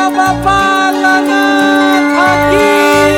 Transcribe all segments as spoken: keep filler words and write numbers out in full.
बाबा पालनाथ की।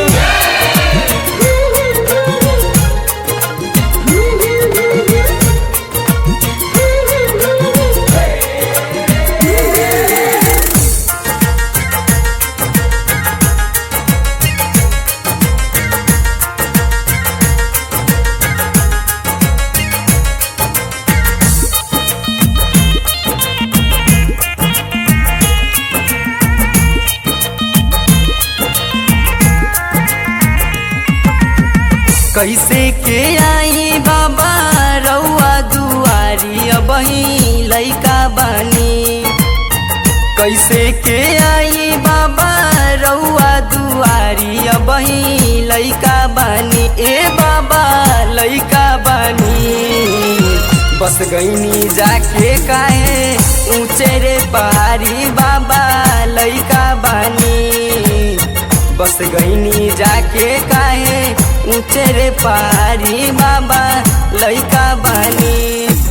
कैसे के आई बाबा रउआ दुआरी अबही लइका बानी। कैसे के आई बाबा रउआ दुआरी अबही लइका बानी। ए बाबा लइका बानी बस गईनी जाके काहे ऊंचे रे पहाड़ी बाबा लइका बानी। बस गईनी जाके काहे ऊंचे रे पहाड़ी बाबा लइका बानी।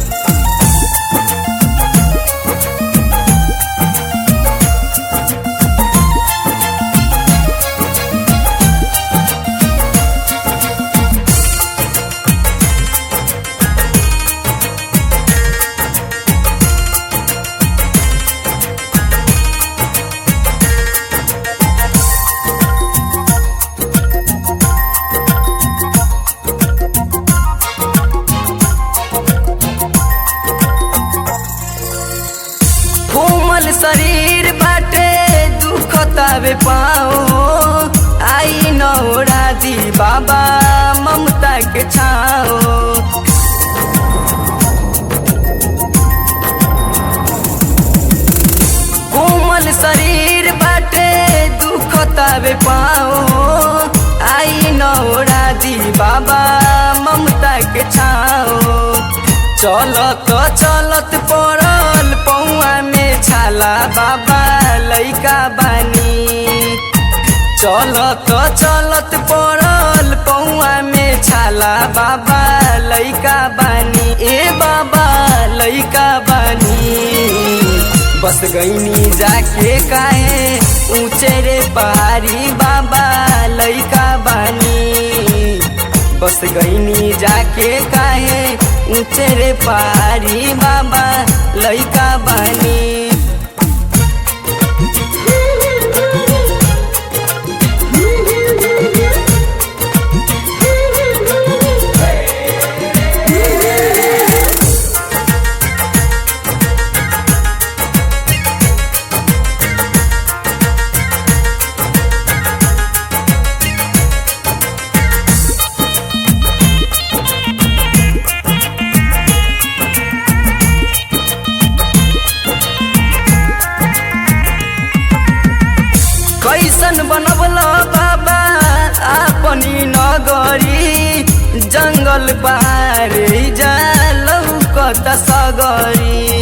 कोमल शरीर बाटे दुखतावे पाओ आई नौरा दी बाबा ममता के छाओ। कोमल शरीर बाटे दुखतावे पाओ आई नौरा दी बाबा ममता के छाओ। चलत चलत पड़ल पौआ में छाला बाबा लइका बानी। चलत चलत पड़ल पौआ में छाला बाबा लइका बानी। ए बाबा लइका बानी बस गईनी जाके काहे ऊंचे रे पहाड़ी बाबा लइका बानी। बस गईनी जाके काहे ऊंचे रे पहाड़ी बाबा लइका बानी। कैसन बनबला बाबा अपनी नगरी जंगल पारे जा लौकत सगरी।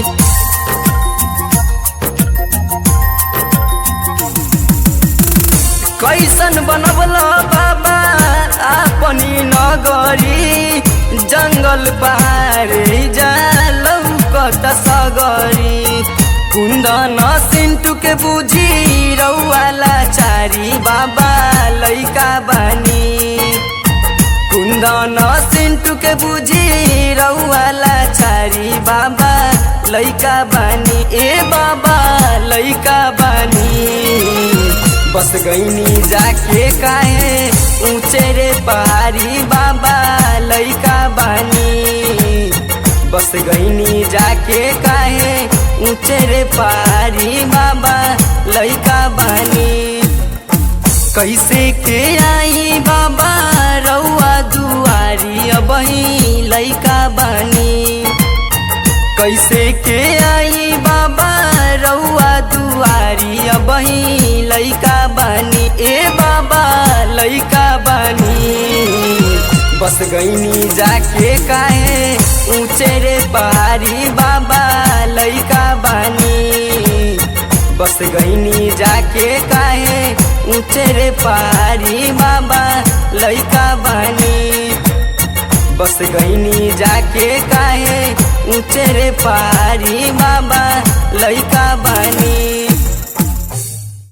कैसन बनबला बाबा अपनी नगरी जंगल पारे जा लौकत सगरी। कुंदन सिंटू के बुझी रउआला चारी बाबा लइका बानी। कुंदन सिंटू के बुझी रउआला चारी बाबा लइका बानी। ए बाबा लइका बानी बस गईनी जाके काहे ऊंचे रे पहाड़ी बाबा लइका बानी। बस गईनी जाके काहे ऊंचे रे पहाड़ी बाबा लइका बानी। कैसे के आई बाबा रउआ दुआरी अबही लइका बानी। कैसे के आई बाबा रउआ दुआरी अबही लइका बानी। ए बाबा लइका बानी बस गईनी जाके काहे ऊंचे रे पहाड़ी बाबा लइका बानी। बस गईनी जाके काहे ऊंचे रे पहाड़ी बाबा लइका बानी। बस गईनी जाके काहे ऊंचे रे पहाड़ी बाबा लइका बानी।